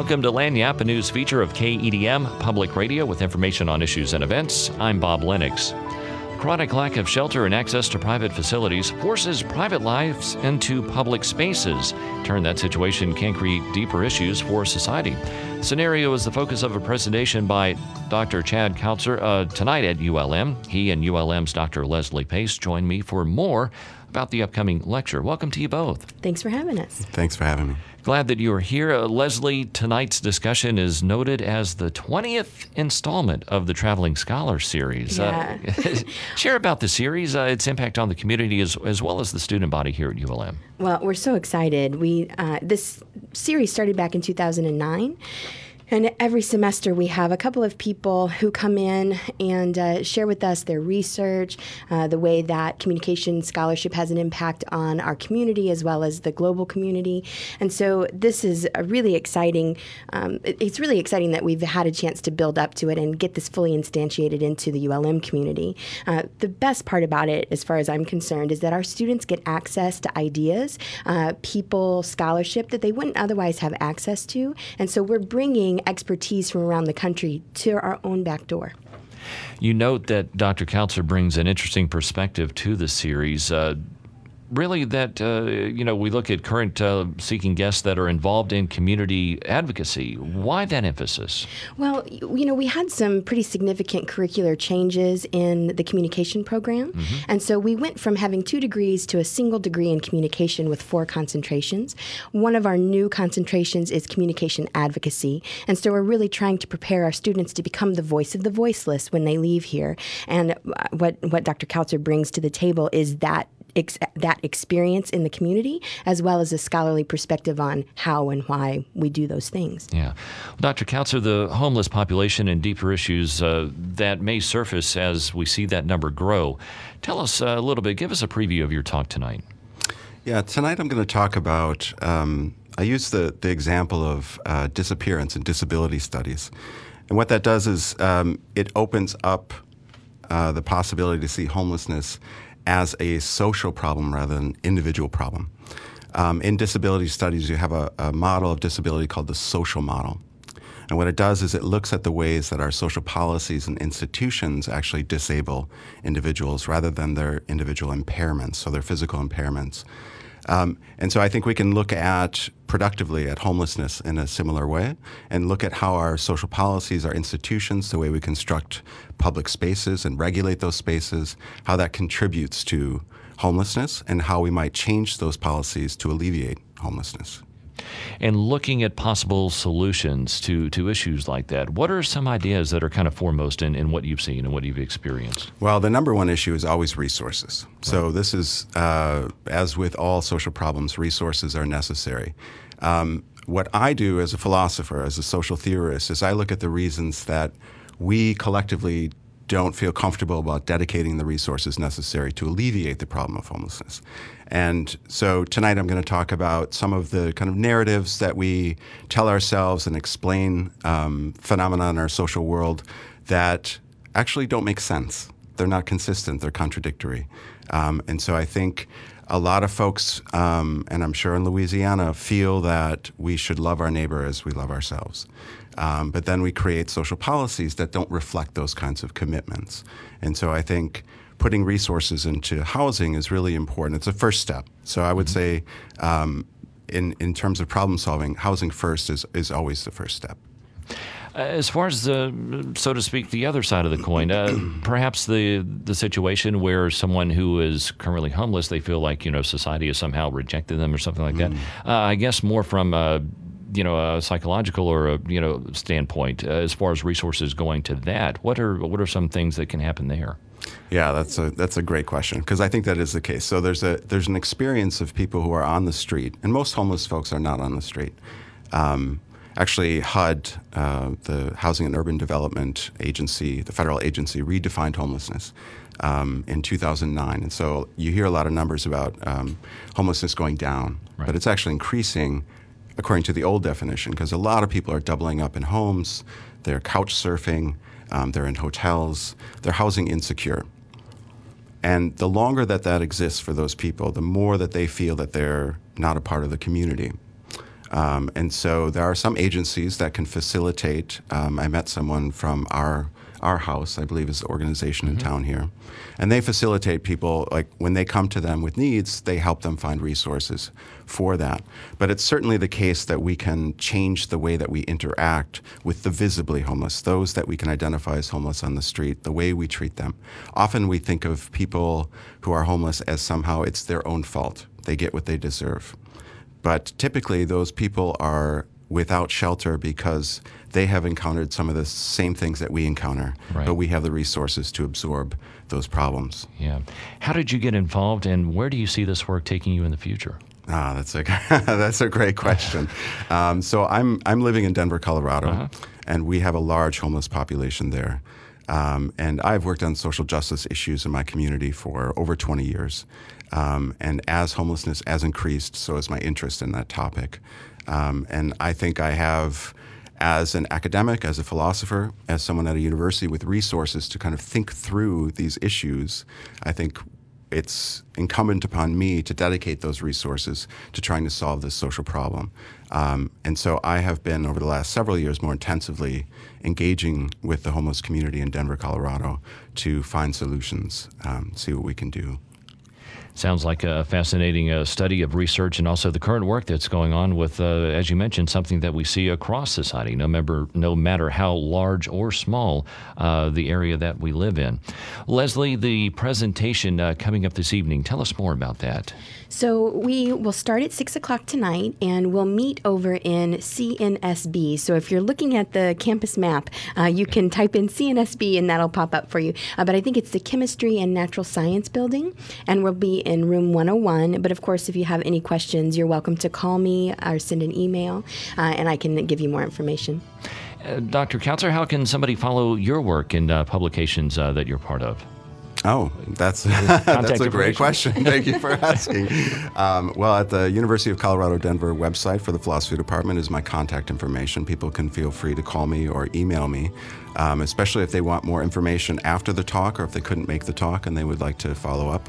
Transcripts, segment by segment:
Welcome to Lagniappe, a news feature of KEDM Public Radio with information on issues and events. I'm Bob Lennox. Chronic lack of shelter and access to private facilities forces private lives into public spaces. In turn, that situation can create deeper issues for society. The scenario is the focus of a presentation by Dr. Chad Kautzer tonight at ULM. He and ULM's Dr. Leslie Pace join me for more about the upcoming lecture. Welcome to you both. Thanks for having us. Thanks for having me. Glad that you are here. Leslie, tonight's discussion is noted as the 20th installment of the Traveling Scholar Series. Yeah. Share about the series, its impact on the community as well as the student body here at ULM. Well, we're so excited. This series started back in 2009. And every semester we have a couple of people who come in and share with us their research, the way that communication scholarship has an impact on our community as well as the global community. And so this is a really exciting, it's really exciting that we've had a chance to build up to it and get this fully instantiated into the ULM community. The best part about it, as far as I'm concerned, is that our students get access to ideas, people, scholarship that they wouldn't otherwise have access to. And so we're bringing expertise from around the country to our own back door. You note that Dr. Kautzer brings an interesting perspective to the series. Really that, we look at current seeking guests that are involved in community advocacy. Why that emphasis? Well, we had some pretty significant curricular changes in the communication program. Mm-hmm. And so we went from having 2 degrees to a single degree in communication with 4 concentrations. One of our new concentrations is communication advocacy. And so we're really trying to prepare our students to become the voice of the voiceless when they leave here. And what Dr. Kautzer brings to the table is that experience in the community, as well as a scholarly perspective on how and why we do those things. Yeah. Dr. Kautzer, the homeless population and deeper issues that may surface as we see that number grow. Tell us a little bit, give us a preview of your talk tonight. Yeah, tonight I'm going to talk about, I use the example of disappearance and disability studies. And what that does is it opens up the possibility to see homelessness as a social problem rather than an individual problem. In disability studies, you have a model of disability called the social model. And what it does is it looks at the ways that our social policies and institutions actually disable individuals rather than their individual impairments, so their physical impairments. And so I think we can look at productively at homelessness in a similar way and look at how our social policies, our institutions, the way we construct public spaces and regulate those spaces, how that contributes to homelessness and how we might change those policies to alleviate homelessness. And looking at possible solutions to issues like that, what are some ideas that are kind of foremost in what you've seen and what you've experienced? Well, the number one issue is always resources. Right. So this is, as with all social problems, resources are necessary. What I do as a philosopher, as a social theorist, is I look at the reasons that we collectively don't feel comfortable about dedicating the resources necessary to alleviate the problem of homelessness. And so tonight I'm going to talk about some of the kind of narratives that we tell ourselves and explain phenomena in our social world that actually don't make sense. They're not consistent. They're contradictory. And so I think a lot of folks, and I'm sure in Louisiana, feel that we should love our neighbor as we love ourselves. But then we create social policies that don't reflect those kinds of commitments. And so I think putting resources into housing is really important. It's a first step. So I would say in terms of problem solving, housing first is always the first step. As far as so to speak, the other side of the coin, perhaps the situation where someone who is currently homeless, they feel like, society has somehow rejected them or something like that. I guess more from a psychological or a standpoint, as far as resources going to that, what are some things that can happen there? Yeah, that's a great question, because I think that is the case. So there's an experience of people who are on the street, and most homeless folks are not on the street. Actually, HUD, the Housing and Urban Development Agency, the federal agency, redefined homelessness in 2009. And so you hear a lot of numbers about homelessness going down, right, but it's actually increasing according to the old definition, because a lot of people are doubling up in homes, they're couch surfing, they're in hotels, they're housing insecure. And the longer that exists for those people, the more that they feel that they're not a part of the community. And so there are some agencies that can facilitate. I met someone from our house, I believe is the organization in town here. And they facilitate people, like when they come to them with needs, they help them find resources for that. But it's certainly the case that we can change the way that we interact with the visibly homeless, those that we can identify as homeless on the street, the way we treat them. Often we think of people who are homeless as somehow it's their own fault. They get what they deserve. But typically those people are without shelter because they have encountered some of the same things that we encounter, but we have the resources to absorb those problems. Yeah. How did you get involved, and where do you see this work taking you in the future? That's a great question. So I'm living in Denver, Colorado, and we have a large homeless population there. And I've worked on social justice issues in my community for over 20 years. And as homelessness has increased, so has my interest in that topic. And I think I have, as an academic, as a philosopher, as someone at a university with resources to kind of think through these issues, I think it's incumbent upon me to dedicate those resources to trying to solve this social problem. And so I have been, over the last several years, more intensively engaging with the homeless community in Denver, Colorado to find solutions, see what we can do. Sounds like a fascinating study of research and also the current work that's going on with, as you mentioned, something that we see across society, no matter how large or small the area that we live in. Leslie, the presentation coming up this evening, tell us more about that. So we will start at 6 o'clock tonight, and we'll meet over in CNSB. So if you're looking at the campus map, you can type in CNSB, and that'll pop up for you. But I think it's the Chemistry and Natural Science Building, and we'll be in room 101. But of course, if you have any questions, you're welcome to call me or send an email, and I can give you more information. Dr. Kautzer, how can somebody follow your work and publications that you're part of? Oh, that's a great question. Thank you for asking. Well, at the University of Colorado Denver website for the philosophy department is my contact information. People can feel free to call me or email me, especially if they want more information after the talk or if they couldn't make the talk and they would like to follow up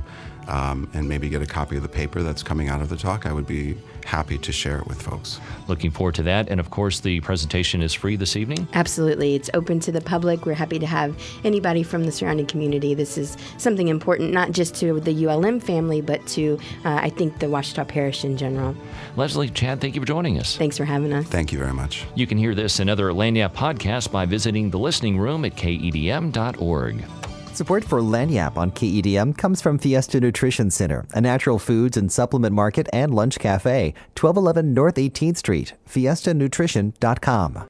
and maybe get a copy of the paper that's coming out of the talk. I would be happy to share it with folks. Looking forward to that. And of course, the presentation is free this evening? Absolutely. It's open to the public. We're happy to have anybody from the surrounding community. This is something important, not just to the ULM family, but to, I think, the Ouachita Parish in general. Leslie, Chad, thank you for joining us. Thanks for having us. Thank you very much. You can hear this and other Lagniappe podcasts by visiting the listening room at KEDM.org. Support for Lagniappe on KEDM comes from Fiesta Nutrition Center, a natural foods and supplement market and lunch cafe, 1211 North 18th Street, fiestanutrition.com.